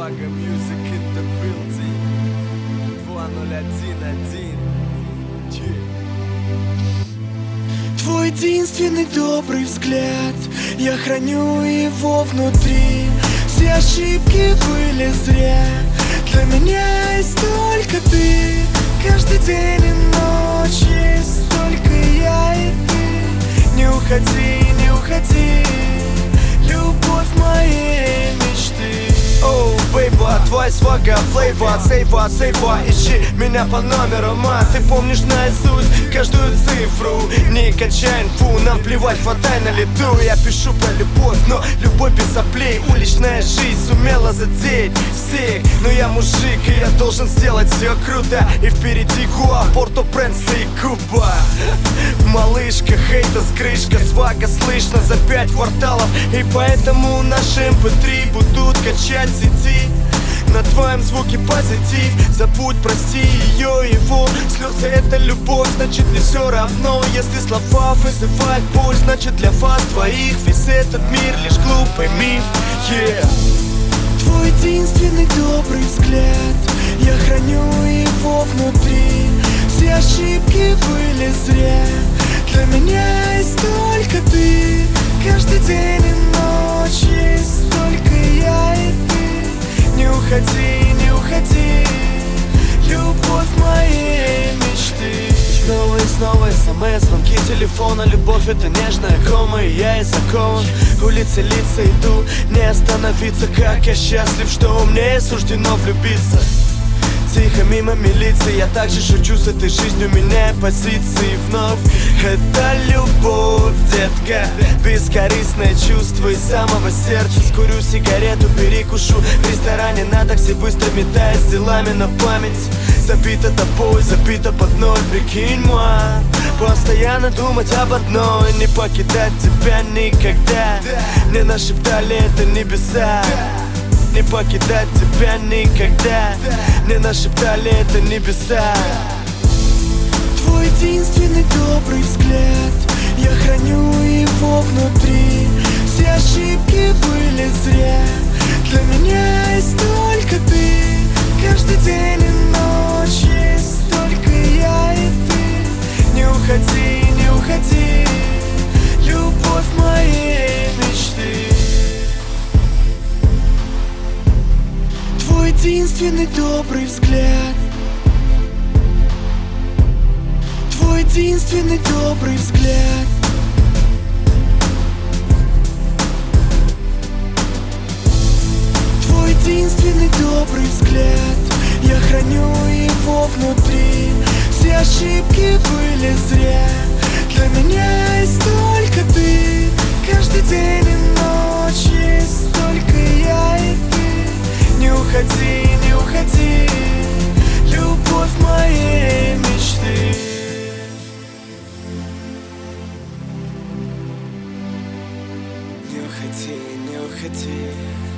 Swagger Music in the building. 2011. Твой единственный добрый взгляд, я храню его внутри. Все ошибки были зря, для меня есть только ты. Каждый день и ночь есть только я и ты. Не уходи, не уходи, любовь моей мечты. Оу, бейба, твой свага, флейва, сейва, ищи меня по номерам, а ты помнишь наизусть каждую цифру. Не качай инфу, нам плевать, хватай на лету. Я пишу про любовь, но любовь без соплей. Уличная жизнь сумела задеть всех, но я мужик, и я должен сделать все круто. И впереди Гуа, Порто-Пренс и Куба. Малышка, хейтас, крышка, свага слышно за 5 кварталов. И поэтому наши MP3 будут качать сети. На твоем звуке позитив. Забудь, прости ее, его. Слезы — это любовь, значит не все равно. Если слова вызывают боль, значит для вас двоих весь этот мир лишь глупый миф. Твой единственный добрый взгляд, я храню его внутри. Все ошибки были зря, для меня есть только ты. Каждый день и ночь есть только я и ты. Не уходи, не уходи, любовь моей мечты. Снова и снова СМС, звонки телефона. Любовь — это нежная кома, и я и закован. Улицы, лица иду, не остановиться. Как я счастлив, что мне суждено влюбиться. Тихо мимо милиции, я также шучу с этой жизнью, меняя позиции вновь. Это любовь, детка, бескорыстное чувство из самого сердца. Скурю сигарету, перекушу в ресторане на такси, быстро метаясь делами на память. Забито тобой, забито под ноль, прикинь-moi. Постоянно думать об одной, не покидать тебя никогда. Мне нашептали это небеса. Не покидать тебя никогда. Мне нашептали это небеса. Твой единственный добрый взгляд, я храню его внутри. Все ошибки были зря, для меня есть только ты. Каждый день и ночь есть только я и ты. Не уходи, не уходи, любовь моей мечты. Твой единственный добрый взгляд, твой единственный добрый взгляд. Твой единственный добрый взгляд, я храню его внутри. Все ошибки были зря, для меня есть только ты. Каждый день и ночь есть только я и ты. Не уходи, не уходи, любовь моей мечты. Не уходи, не уходи.